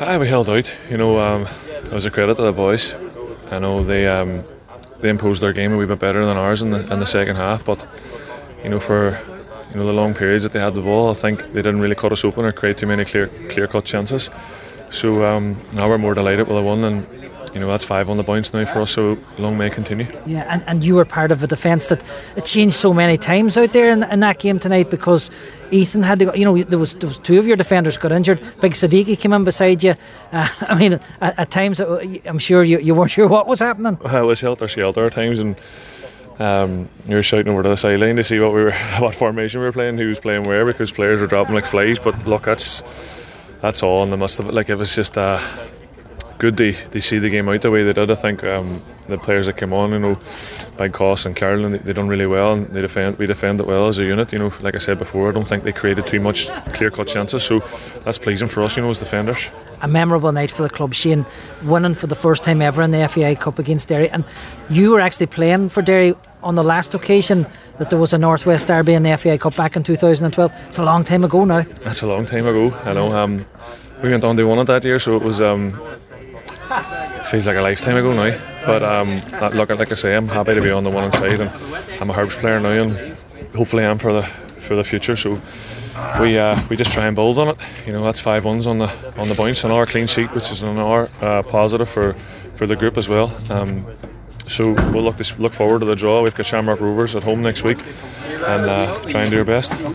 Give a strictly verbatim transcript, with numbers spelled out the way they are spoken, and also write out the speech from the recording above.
Aye, we held out. You know, um, it was a credit to the boys. I know they um, they imposed their game a wee bit better than ours in the in the second half, but you know, for you know the long periods that they had the ball, I think they didn't really cut us open or create too many clear clear cut chances. So um, now we're more delighted with the one, and you know that's five on the bounce now for us. So long may continue. Yeah, and, and you were part of a defence that it changed so many times out there in, in that game tonight, because Ethan had to go, you know, there was, there was two of your defenders got injured. Big Siddiqui came in beside you. Uh, I mean, at, at times I'm sure you, you weren't sure what was happening. Well, it was helter-skelter at times, and um, you were shouting over to the sideline to see what we were, what formation we were playing, who was playing where, because players were dropping like flies. But look, that's that's all in the midst of it. Like, it was just uh, good to, to see the game out the way they did. I think um, the players that came on, you know, Big Coss and Carolyn, they, they done really well, and they defend, we defended well as a unit. You know, like I said before, I don't think they created too much clear-cut chances, so that's pleasing for us, you know, as defenders. A memorable night for the club, Shane, winning for the first time ever in the F A I Cup against Derry, and you were actually playing for Derry on the last occasion that there was a Northwest Derby in the F A I Cup back in two thousand twelve. It's a long time ago now. That's a long time ago. I know. Um, we went on to win it that year, so it was. Um, feels like a lifetime ago now. But um, look, like I say, I'm happy to be on the winning side, and I'm a Herbs player now, and hopefully I'm for the for the future. So we uh, we just try and build on it. You know, that's five ones on the on the bounce, and our clean sheet, which is another uh, positive for, for the group as well. Um, so we'll look this, look forward to the draw. We've got Shamrock Rovers at home next week, and uh, try and do our best.